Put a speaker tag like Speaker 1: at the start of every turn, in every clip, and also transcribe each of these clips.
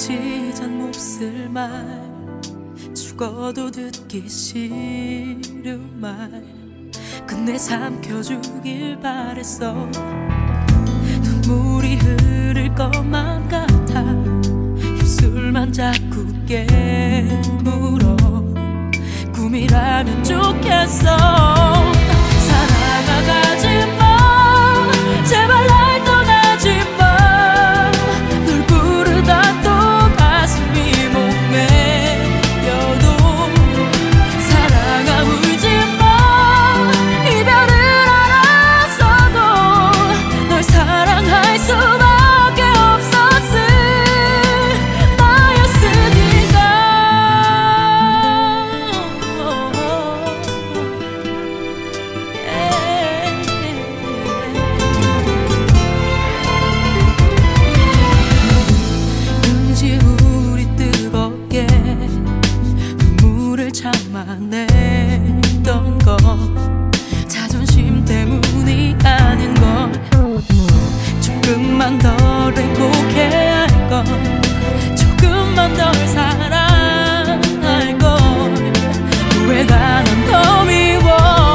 Speaker 1: 지잔 몹쓸 말, 죽어도 듣기 싫은 말, 끝내 삼켜주길 바랬어. 눈물이 흐를 것만 같아 입술만 자꾸 깨물어. 꿈이라면 좋겠어. 사랑하가지마, 제발 날 떠나지마. 널 부르다 또 가슴이 목매여도 사랑아 울지마. 이별을 알았어도 널 사랑할 수밖에 없었을 나였으니까. 눈시 우리 뜨겁게 눈물을 참아냈던 건 자존심 때문이 아닌 걸. 조금만 덜 행복해야 할 걸. 조금만 덜 사랑할 걸. 후회가 난 더 미워.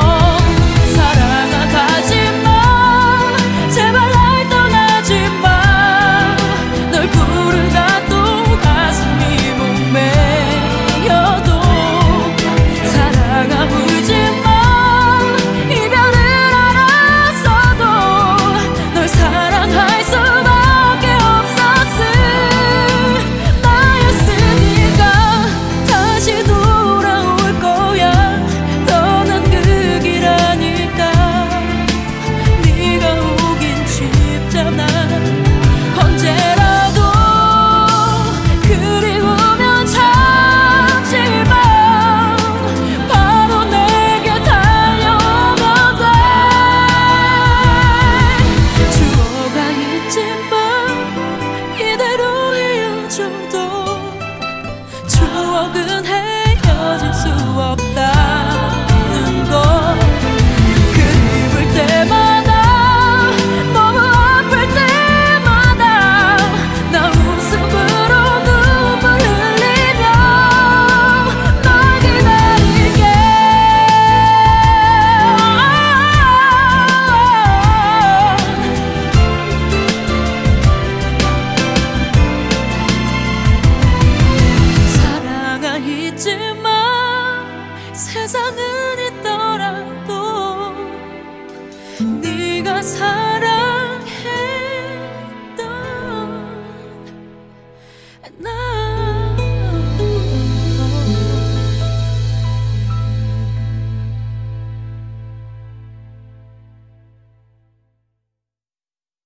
Speaker 1: 사랑아 가지마, 제발 날 떠나지마. 널 부르다 또 가슴이 목매여도 사랑아 울지마. 이별을 알았어도 널 사랑할 수밖에 없었을 나였으니까. 다시 돌아올 거야. 떠난 그 길하니까. 네가 오긴 쉽잖아. 언제라도 그리우면 참지마. 바로 내게 달려오면 돼. 추억가 있지만 이대로 헤어져도 추억은 헤어질 수 없다는 걸. 그리울 때마다 너무 아플 때마다 나 웃음으로 눈물 흘리며 널 기다릴게. 사랑아 잊지마. 세상은 있더라도 네가 사랑